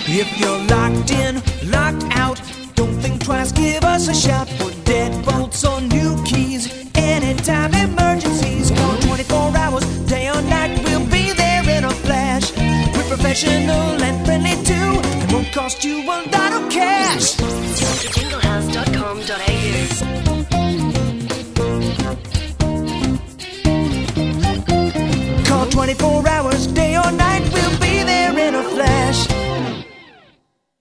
If you're locked in, locked out, don't think twice, give us a shout. For deadbolts or new keys, anytime emergencies. Call 24 hours, day or night, we'll be there in a flash. We're professional and friendly too, it won't cost you a lot of cash. DrJingleHouse.com.au. Call 24 hours, day or night, we'll be there in a flash.